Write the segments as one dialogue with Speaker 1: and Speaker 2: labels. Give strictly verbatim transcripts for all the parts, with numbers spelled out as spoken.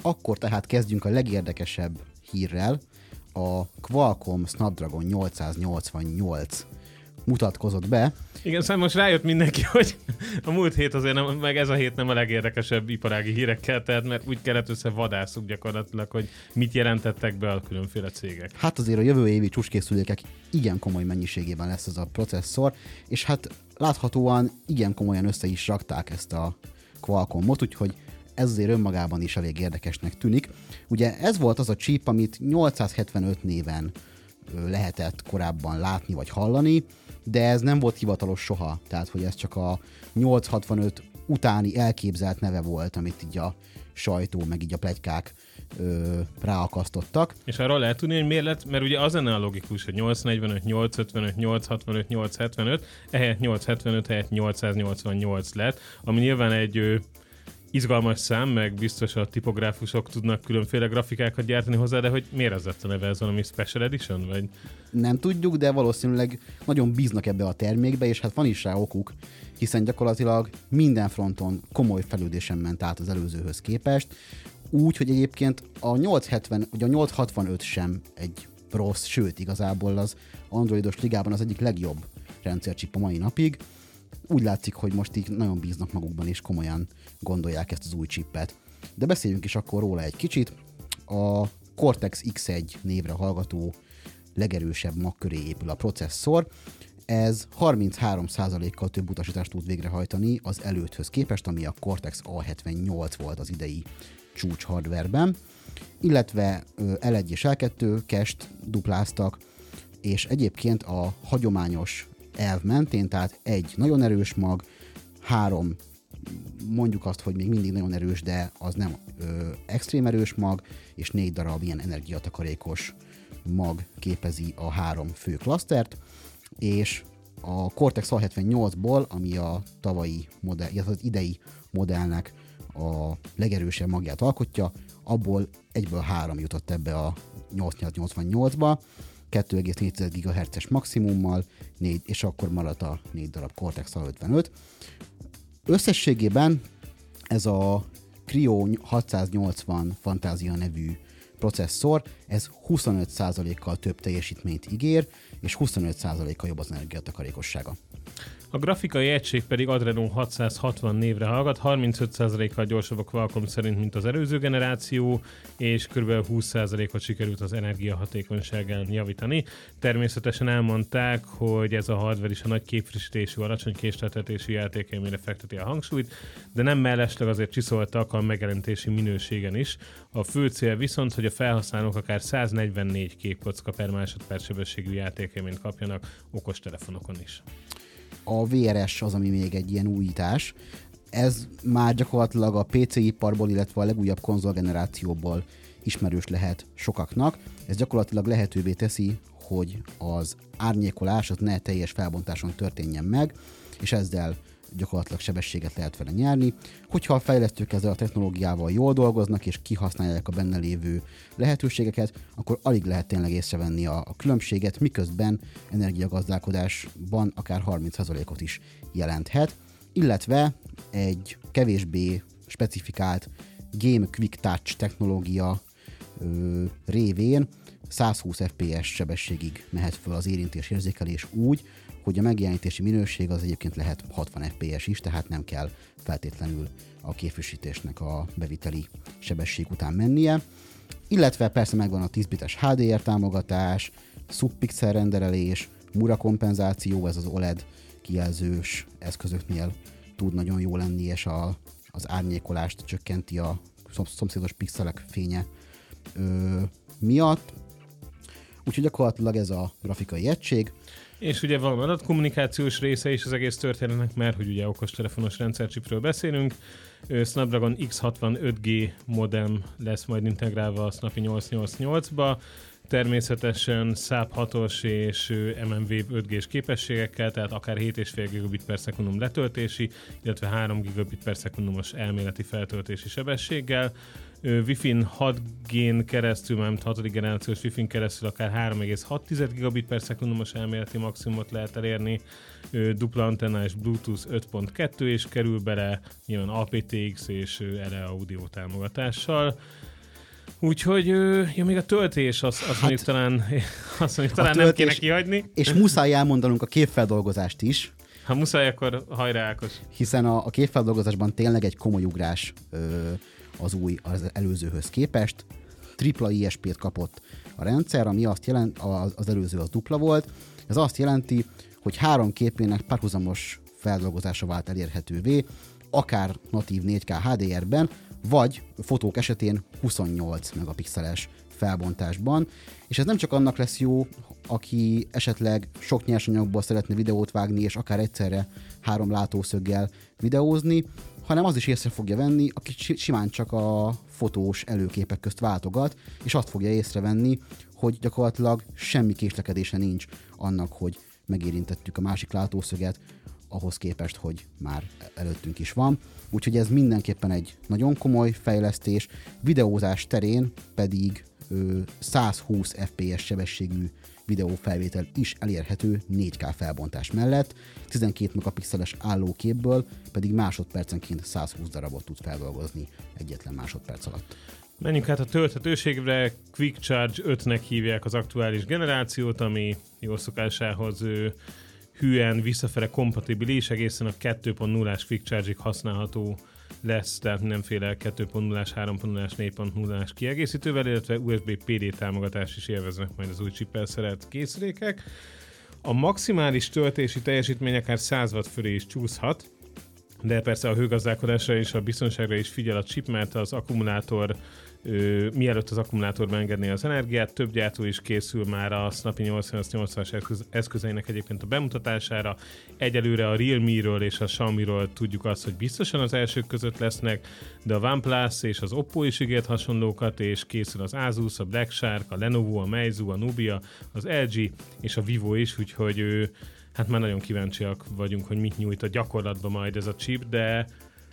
Speaker 1: akkor tehát kezdjünk a legérdekesebb hírrel. A Qualcomm Snapdragon nyolcszáznyolcvannyolc mutatkozott be.
Speaker 2: Igen, szóval most rájött mindenki, hogy a múlt hét azért nem, meg ez a hét nem a legérdekesebb iparági hírekkel, tehát mert úgy kellett össze vadászuk gyakorlatilag, hogy mit jelentettek be a különféle cégek.
Speaker 1: Hát azért a jövő évi csúcskészülékek igen komoly mennyiségében lesz ez a processzor, és hát láthatóan igen komolyan össze is rakták ezt a Qualcommot, úgyhogy ez azért önmagában is elég érdekesnek tűnik. Ugye ez volt az a chip, amit nyolcszázhetvenöt néven lehetett korábban látni vagy hallani, de ez nem volt hivatalos soha, tehát hogy ez csak a nyolcszázhatvanöt utáni elképzelt neve volt, amit így a sajtó, meg így a pletykák ö, ráakasztottak.
Speaker 2: És arról lehet tudni, hogy miért lett, mert ugye az lenne a logikus, hogy nyolcszáznegyvenöt, nyolcszázötvenöt, nyolcszázhatvanöt, nyolcszázhetvenöt, ehelyett nyolcszázhetvenöt helyett nyolcszáznyolcvannyolc lett, ami nyilván egy ö, izgalmas szám, meg biztos a tipográfusok tudnak különféle grafikákat gyártani hozzá, de hogy miért az lett a neve, ez valami Special Edition? Vagy?
Speaker 1: Nem tudjuk, de valószínűleg nagyon bíznak ebbe a termékbe, és hát van is rá okuk, hiszen gyakorlatilag minden fronton komoly fejlődésen ment át az előzőhöz képest, úgy, hogy egyébként a nyolcszázhetven, vagy a nyolcszázhatvanöt sem egy rossz, sőt igazából az androidos ligában az egyik legjobb rendszerchip a mai napig. Úgy látszik, hogy most így nagyon bíznak magukban, és komolyan gondolják ezt az új chipet. De beszéljünk is akkor róla egy kicsit. A Cortex iksz egy névre hallgató legerősebb mag köré épül a processzor. Ez harminchárom százalékkal több utasítást tud végrehajtani az előtthöz képest, ami a Cortex á hetvennyolc volt az idei csúcs hardwareben, illetve el egy és el kettő cache-t dupláztak, és egyébként a hagyományos elv mentén, tehát egy nagyon erős mag, három mondjuk azt, hogy még mindig nagyon erős, de az nem ö, extrém erős mag, és négy darab ilyen energiatakarékos mag képezi a három fő klasztert, és a Cortex á hetvennyolcból, ami a tavalyi modell, illetve az idei modellnek a legerősebb magját alkotja, abból egyből három jutott ebbe a nyolcszáznyolcvannyolcba, kettő egész négy gigahertzes maximummal, négy, és akkor maradt a négy darab Cortex á ötvenöt. Összességében ez a Creo hatszáznyolcvan Fantasia nevű processzor, ez huszonöt százalékkal több teljesítményt ígér, és huszonöt százalékkal jobb az energiatakarékossága.
Speaker 2: A grafikai egység pedig Adreno hatszázhatvan névre hallgat, harmincöt százalékkal gyorsabb a Qualcomm szerint, mint az előző generáció, és kb. húsz százalékot sikerült az energiahatékonyságán javítani. Természetesen elmondták, hogy ez a hardware is a nagy képfrissítésű, alacsony késleltetésű játékélményre fekteti a hangsúlyt, de nem mellesleg azért csiszoltak a megjelentési minőségen is. A fő cél viszont, hogy a felhasználók akár száznegyvennégy képkocka per másodperc sebességű játékélményt kapjanak okostelefonokon is.
Speaker 1: A vé er es az, ami még egy ilyen újítás. Ez már gyakorlatilag a pé cé iparból, illetve a legújabb konzolgenerációból ismerős lehet sokaknak. Ez gyakorlatilag lehetővé teszi, hogy az árnyékolás az ne teljes felbontáson történjen meg, és ezzel gyakorlatilag sebességet lehet vele nyerni. Hogyha a fejlesztők ezzel a technológiával jól dolgoznak, és kihasználják a benne lévő lehetőségeket, akkor alig lehet tényleg észrevenni a, a különbséget, miközben energiagazdálkodásban akár harminc százalékot is jelenthet, illetve egy kevésbé specifikált Game Quick Touch technológia ö, révén százhúsz ef pé es sebességig mehet föl az érintésérzékelés úgy, hogy a megjelenítési minőség az egyébként lehet hatvan ef pé es is, tehát nem kell feltétlenül a képfrissítésnek a beviteli sebesség után mennie. Illetve persze megvan a tíz bites há dé er támogatás, subpixel renderelés, Mura kompenzáció, ez az o el e dé kijelzős eszközöknél tud nagyon jó lenni, és a, az árnyékolást csökkenti a szomszédos pixelek fénye ö, miatt. Úgyhogy gyakorlatilag ez a grafikai egység.
Speaker 2: És ugye van adatkommunikációs része is az egész történetnek, mert hogy ugye okostelefonos rendszerchipről beszélünk. Snapdragon iksz hatvanöt gé modem lesz majd integrálva a Snapi nyolcszáznyolcvannyolcba. Természetesen száp hatos és em em vé öt gés képességekkel, tehát akár hét egész öt gigabit per szekundum letöltési, illetve három gigabit per szekundumos elméleti feltöltési sebességgel. Wi-Fi hat gén keresztül, mert hatodik generációs Wi-Fi keresztül akár három egész hat gigabit per szekundumos elméleti maximumot lehet elérni, dupla antennás Bluetooth öt pont kettő és kerül bele nyilván á pé té iksz és ele audio támogatással. Úgyhogy, ja, még a töltés, azt, azt hát, mondjuk talán, azt mondjuk, talán nem kéne kihagyni.
Speaker 1: És muszáj elmondanunk a képfeldolgozást is.
Speaker 2: Ha muszáj, akkor hajrá, Ákos.
Speaker 1: Hiszen a, a képfeldolgozásban tényleg egy komoly ugrás ö, az új, az előzőhöz képest. Tripla i es pét kapott a rendszer, ami azt jelent, az, az előző az dupla volt. Ez azt jelenti, hogy három képének párhuzamos feldolgozása vált elérhetővé, akár natív négy ká há dé er-ben, vagy fotók esetén huszonnyolc megapixeles felbontásban, és ez nem csak annak lesz jó, aki esetleg sok nyersanyagból szeretne videót vágni, és akár egyszerre három látószöggel videózni, hanem az is észre fogja venni, aki simán csak a fotós előképek közt váltogat, és azt fogja észrevenni, hogy gyakorlatilag semmi késlekedése nincs annak, hogy megérintettük a másik látószöget, ahhoz képest, hogy már előttünk is van. Úgyhogy ez mindenképpen egy nagyon komoly fejlesztés. Videózás terén pedig ö, száz húsz ef pé es sebességű videófelvétel is elérhető négy ká felbontás mellett, tizenkét megapixeles állóképből pedig másodpercenként száz húsz darabot tud feldolgozni egyetlen másodperc alatt.
Speaker 2: Menjünk hát a tölthetőségre. Quick Charge ötnek hívják az aktuális generációt, ami jó szokásához ő, hűen visszafele kompatibilis, egészen a kettő pont nullás Quick Charge-ig használható lesz, tehát mindenféle kettő pont nullás, három pont nullás, négy pont nullás kiegészítővel, illetve u es bé pé dé támogatást is élveznek majd az új csippel szerelt készülékek. A maximális töltési teljesítmény akár száz watt fölé is csúszhat, de persze a hőgazdálkodásra és a biztonságra is figyel a chip, mert az akkumulátor, ö, mielőtt az akkumulátor beengedné az energiát, több gyártó is készül már a Snappy nyolcvannyolc nyolcvanas eszköz, eszközeinek egyébként a bemutatására. Egyelőre a Realme-ről és a Xiaomi-ről tudjuk azt, hogy biztosan az elsők között lesznek, de a OnePlus és az Oppo is ígért hasonlókat, és készül az Asus, a Black Shark, a Lenovo, a Meizu, a Nubia, az el gé és a Vivo is, úgyhogy ő, hát már nagyon kíváncsiak vagyunk, hogy mit nyújt a gyakorlatban majd ez a chip, de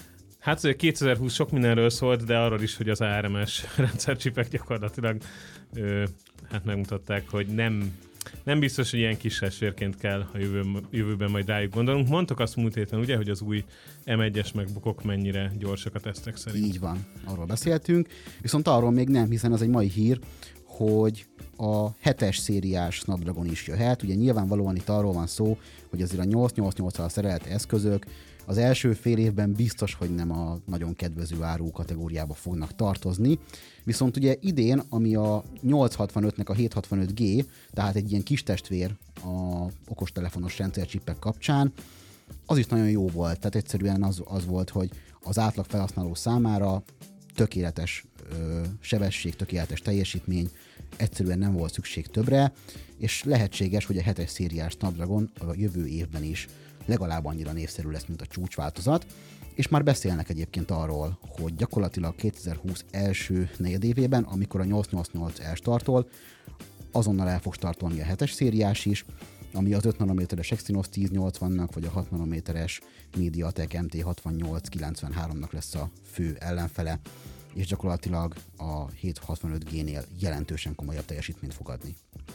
Speaker 2: hát kétezer-húsz sok mindenről szólt, de arról is, hogy az á er em es rendszercsipek gyakorlatilag ö, hát megmutatták, hogy nem, nem biztos, hogy ilyen kis esérként kell a jövőben, jövőben majd rájuk gondolunk. Mondtok azt múlt héten, ugye, hogy az új em egyes MacBookok mennyire gyorsak a tesztek szerint.
Speaker 1: Így van, arról beszéltünk, viszont arról még nem, hiszen az egy mai hír, hogy a hetes szériás Snapdragon is jöhet. Ugye nyilvánvalóan itt arról van szó, hogy azért a nyolcszáznyolcvannyolccal szerelt eszközök az első fél évben biztos, hogy nem a nagyon kedvező áru kategóriába fognak tartozni. Viszont ugye idén, ami a nyolcszázhatvanötnek a hétszázhatvanöt gé, tehát egy ilyen kis testvér a okostelefonos rendszercsippek kapcsán, az is nagyon jó volt. Tehát egyszerűen az, az volt, hogy az átlag felhasználó számára tökéletes ö, sebesség, tökéletes teljesítmény, egyszerűen nem volt szükség többre, és lehetséges, hogy a hetes szériás Snapdragon a jövő évben is legalább annyira népszerű lesz, mint a csúcsváltozat, és már beszélnek egyébként arról, hogy gyakorlatilag kétezer-húsz első negyedévében, amikor a nyolcszáznyolcvannyolc elstartol, azonnal el fog startolni a hetes szériás is, ami az öt nanométeres Exynos ezernyolcvannak, vagy a hat nanométeres MediaTek em té hatvannyolc kilencvenháromnak lesz a fő ellenfele, és gyakorlatilag a hétszázhatvanöt génél jelentősen komolyabb teljesítményt fog adni.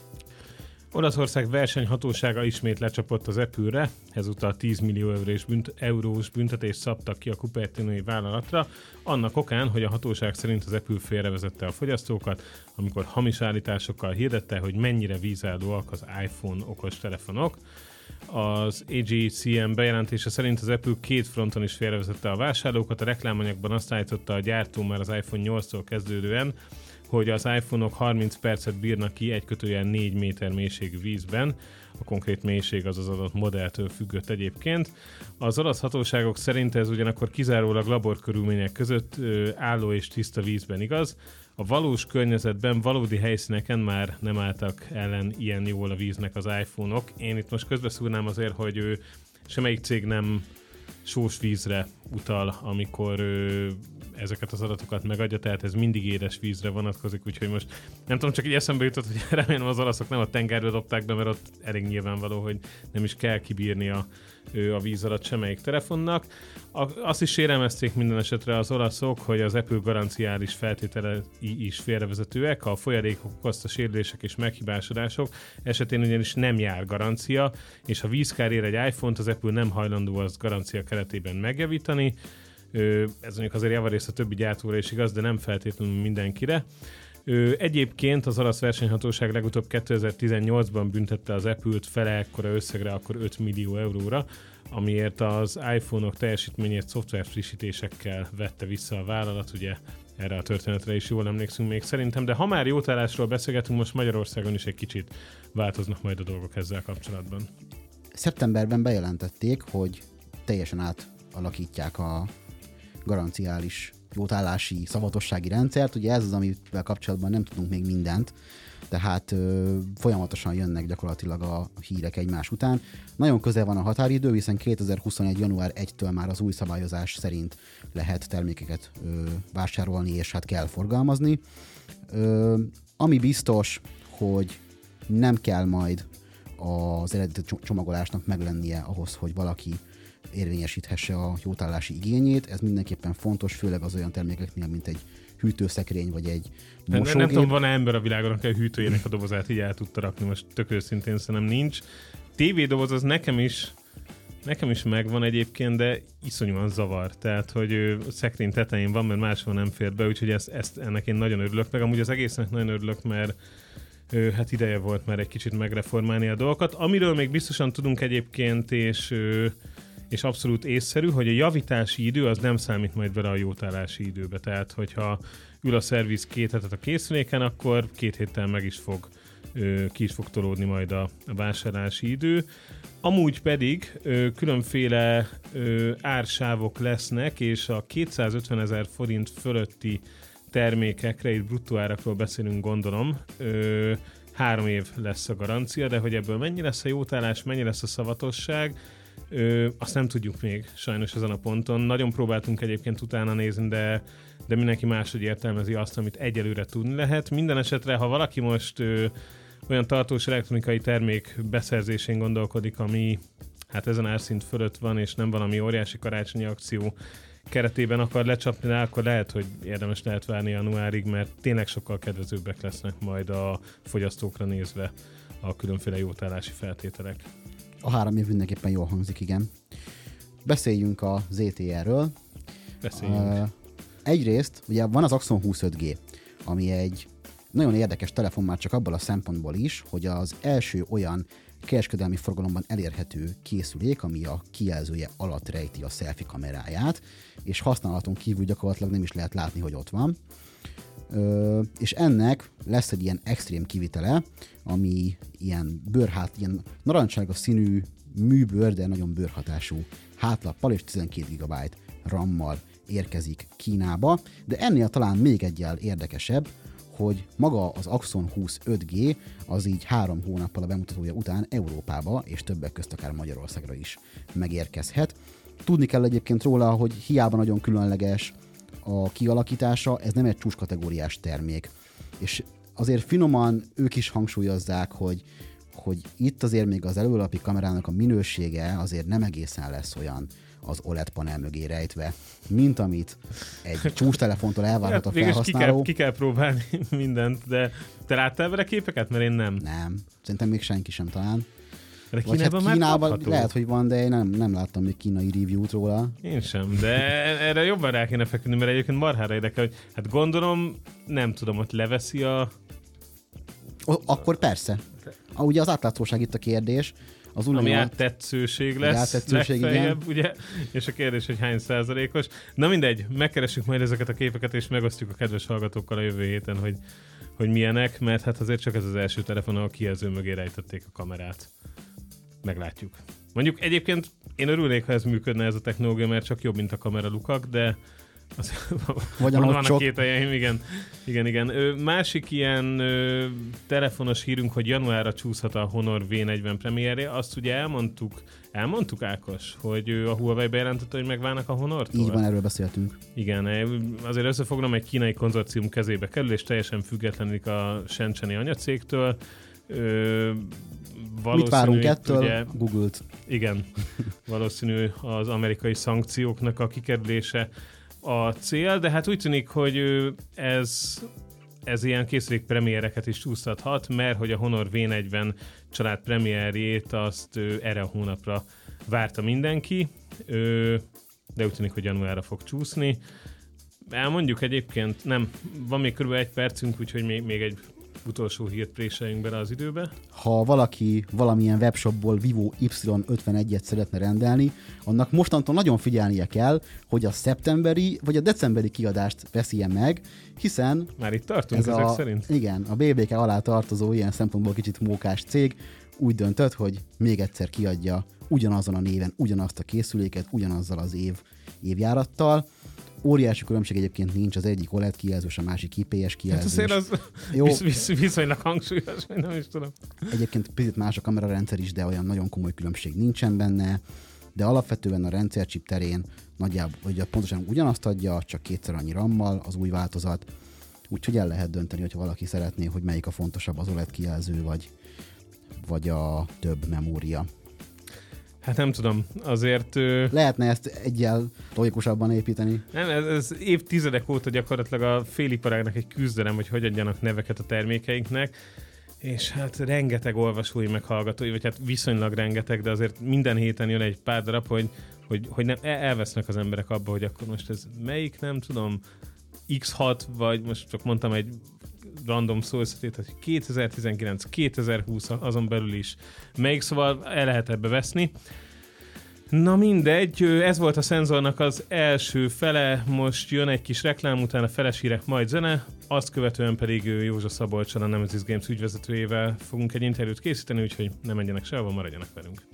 Speaker 2: Olaszország versenyhatósága ismét lecsapott az Apple-re, ezúttal tíz millió eurós, bünt- eurós büntetést szabtak ki a cupertinói vállalatra, annak okán, hogy a hatóság szerint az Apple félrevezette a fogyasztókat, amikor hamis állításokkal hirdette, hogy mennyire vízállóak az iPhone okostelefonok. Az á gé cé em bejelentése szerint az Apple két fronton is félrevezette a vásárlókat, a reklámanyagban azt állította a gyártó már az iPhone nyolctól kezdődően, hogy az iPhone-ok harminc percet bírnak ki egy kötőjel négy méter mélységű vízben. A konkrét mélység az az adott modelltől függött egyébként. Az olasz hatóságok szerint ez ugyanakkor kizárólag laborkörülmények között álló és tiszta vízben igaz. A valós környezetben, valódi helyszíneken már nem álltak ellen ilyen jól a víznek az iPhone-ok. Én itt most közbeszúrnám azért, hogy ő, semmelyik cég nem sós vízre utal, amikor ő, ezeket az adatokat megadja, tehát ez mindig édes vízre vonatkozik, úgyhogy most nem tudom, csak így eszembe jutott, hogy remélem az olaszok nem a tengerbe dobták be, mert ott elég nyilvánvaló, hogy nem is kell kibírni a, a víz alatt semmelyik telefonnak. A, azt is sérelmezték minden esetre az olaszok, hogy az Apple garanciális feltételei is félrevezetőek, a folyadékok okozta sérülések és meghibásodások esetén ugyanis nem jár garancia, és ha vízkár ér egy iPhone-t, az Apple nem hajlandó azt garancia keretében megjavítani. Ez mondjuk azért javarészt a többi gyártóra is igaz, de nem feltétlenül mindenkire. Egyébként az olasz versenyhatóság legutóbb kétezer-tizennyolcban büntette az Apple-t fele ekkora összegre, akkor öt millió euróra, amiért az iPhone-ok teljesítményét szoftver frissítésekkel vette vissza a vállalat, ugye erre a történetre is jól emlékszünk még szerintem, de ha már jótállásról beszélgetünk, most Magyarországon is egy kicsit változnak majd a dolgok ezzel kapcsolatban.
Speaker 1: Szeptemberben bejelentették, hogy teljesen átalakítják a garanciális jótállási szavatossági rendszert. Ugye ez az, amivel kapcsolatban nem tudunk még mindent, tehát ö, folyamatosan jönnek gyakorlatilag a hírek egymás után. Nagyon közel van a határidő, hiszen kétezer-huszonegy. január elsejétől már az új szabályozás szerint lehet termékeket ö, vásárolni, és hát kell forgalmazni. Ö, ami biztos, hogy nem kell majd az eredeti csomagolásnak meglennie ahhoz, hogy valaki érvényesíthesse a jótállási igényét. Ez mindenképpen fontos, főleg az olyan termékeknél, mint egy hűtőszekrény, vagy egy mosógép.
Speaker 2: Nem, nem tudom, van-e ember a világon, aki a hűtőjének a dobozát így el tudta rakni, most tök őszintén szerintem nincs. tévédoboz az nekem is, nekem is megvan egyébként, de iszonyúan zavar. Tehát, hogy a szekrény tetején van, mert máshol nem fér be, úgyhogy ezt, ezt, ennek én nagyon örülök, meg amúgy az egésznek nagyon örülök, mert hát ideje volt már egy kicsit megreformálni a dolgokat. Amiről még biztosan tudunk egyébként, és és abszolút észszerű, hogy a javítási idő az nem számít majd bele a jótállási időbe. Tehát, hogyha ül a szerviz két hetet a készüléken, akkor két héttel meg is fog, ki is fog tolódni majd a, a vásárlási idő. Amúgy pedig ö, különféle ö, ársávok lesznek, és a kétszázötvenezer forint fölötti termékekre, itt bruttó árakról beszélünk, gondolom, ö, három év lesz a garancia, de hogy ebből mennyi lesz a jótállás, mennyi lesz a szavatosság, Ö, azt nem tudjuk még sajnos ezen a ponton. Nagyon próbáltunk egyébként utána nézni, de, de mindenki máshogy értelmezi azt, amit egyelőre tudni lehet. Minden esetre, ha valaki most ö, olyan tartós elektronikai termék beszerzésén gondolkodik, ami hát ezen árszint fölött van, és nem valami óriási karácsonyi akció keretében akar lecsapni rá, akkor lehet, hogy érdemes lehet várni januárig, mert tényleg sokkal kedvezőbbek lesznek majd a fogyasztókra nézve a különféle jótállási feltételek.
Speaker 1: A három év mindenképpen jól hangzik, igen. Beszéljünk a zé té é-ről.
Speaker 2: Beszéljünk. Uh,
Speaker 1: egyrészt, ugye van az Axon húsz öt G, ami egy nagyon érdekes telefon már csak abban a szempontból is, hogy az első olyan kereskedelmi forgalomban elérhető készülék, ami a kijelzője alatt rejti a selfie kameráját, és használaton kívül gyakorlatilag nem is lehet látni, hogy ott van. Ö, és ennek lesz egy ilyen extrém kivitele, ami ilyen bőrhát, ilyen narancssárga színű műbőr, de nagyon bőrhatású hátlappal és tizenkét gigabyte rammal érkezik Kínába, de ennél talán még egyel érdekesebb, hogy maga az Axon húsz öt G az így három hónappal a bemutatója után Európába és többek közt akár Magyarországra is megérkezhet. Tudni kell egyébként róla, hogy hiába nagyon különleges a kialakítása, ez nem egy csúcskategóriás termék. És azért finoman ők is hangsúlyozzák, hogy, hogy itt azért még az előlapi kamerának a minősége azért nem egészen lesz olyan az o el é dé panel mögé rejtve, mint amit egy csúcstelefontól elvárhat a felhasználó.
Speaker 2: Ki kell, ki kell próbálni mindent, de te láttál vele képeket? Mert én nem.
Speaker 1: Nem. Szerintem még senki sem talán.
Speaker 2: De Kínában, hát Kínában
Speaker 1: lehet, hogy van, de én nem, nem láttam még kínai review-t róla.
Speaker 2: Én sem, de erre jobban rá kéne feküdni, mert egyébként marhára érdekel, hogy hát gondolom, nem tudom, hogy leveszi a...
Speaker 1: O, akkor persze. A, ugye az átlátszóság itt a kérdés. Az
Speaker 2: ami áttetszőség lesz,
Speaker 1: áttetszőség,
Speaker 2: legfeljebb, ugye? És a kérdés, hogy hány százalékos. Na mindegy, megkeressük majd ezeket a képeket, és megosztjuk a kedves hallgatókkal a jövő héten, hogy, hogy milyenek, mert hát azért csak ez az első telefon, ahol kijelző mögé rejtették a kamerát. Meglátjuk. Mondjuk egyébként én örülnék, ha ez működne, ez a technológia, mert csak jobb, mint a kameralukak, de az,
Speaker 1: Vagy
Speaker 2: vannak sok... két helyeim, igen. igen, igen. Ö, másik ilyen ö, telefonos hírünk, hogy januárra csúszhat a Honor vé negyven premierje, azt ugye elmondtuk, elmondtuk Ákos, hogy ő a Huawei bejelentette, hogy megválnak a Honortól?
Speaker 1: Így van, erről beszéltünk.
Speaker 2: Igen, azért összefognom, egy kínai konzorcium kezébe kerül, és teljesen függetlenik a Shenzheni anyacégtől. Ö,
Speaker 1: Mit várunk ettől? Ugye, Google-t.
Speaker 2: Igen, valószínű az amerikai szankcióknak a kikerülése a cél, de hát úgy tűnik, hogy ez, ez ilyen készülék premiereket is csúsztathat, mert hogy a Honor vé negyven család premierjét azt erre a hónapra várta mindenki. de úgy tűnik, hogy januárra fog csúszni. Elmondjuk egyébként, nem, van még kb. Egy percünk, úgyhogy még, még egy utolsó hírt préseljünk bele az időbe.
Speaker 1: Ha valaki valamilyen webshopból Vivo Y ötvenegyet szeretne rendelni, annak mostantól nagyon figyelnie kell, hogy a szeptemberi vagy a decemberi kiadást veszi meg, hiszen...
Speaker 2: Már itt tartunk
Speaker 1: ez
Speaker 2: ezek
Speaker 1: a,
Speaker 2: szerint?
Speaker 1: Igen, a bé bé ká alá tartozó ilyen szempontból kicsit mókás cég úgy döntött, hogy még egyszer kiadja ugyanazon a néven, ugyanazt a készüléket, ugyanazzal az év évjárattal. Óriási különbség egyébként nincs, az egyik o el é dé kijelzős, a másik i pé es kijelzős.
Speaker 2: Hát azért az Jó. Visz, visz, viszonylag hangsúlyos, vagy nem is tudom.
Speaker 1: Egyébként picit más a kamerarendszer is, de olyan nagyon komoly különbség nincsen benne, de alapvetően a rendszerchip terén nagyjából ugye pontosan ugyanazt adja, csak kétszer annyi rammal az új változat, úgyhogy el lehet dönteni, hogyha valaki szeretné, hogy melyik a fontosabb, az o el é dé kijelző, vagy, vagy a több memória.
Speaker 2: Hát nem tudom, azért...
Speaker 1: Lehetne ezt egyel logikusabban építeni?
Speaker 2: Nem, ez, ez évtizedek óta gyakorlatilag a féliparágnak egy küzdelem, hogy hogy adjanak neveket a termékeinknek, és hát rengeteg olvasói, meg hallgatói, vagy hát viszonylag rengeteg, de azért minden héten jön egy pár darab, hogy, hogy, hogy nem, elvesznek az emberek abba, hogy akkor most ez melyik, nem tudom, iksz hat, vagy most csak mondtam egy random szó összetét, hogy kétezer-tizenkilenc, kétezer-húsz, azon belül is melyik, szóval el lehet ebbe veszni. Na mindegy, ez volt a Szenzornak az első fele, most jön egy kis reklám, utána feles hírek, majd zene, azt követően pedig Józsa Szabolccsal, a Nemesis Games ügyvezetőjével fogunk egy interjút készíteni, úgyhogy ne menjenek sehova, maradjanak velünk.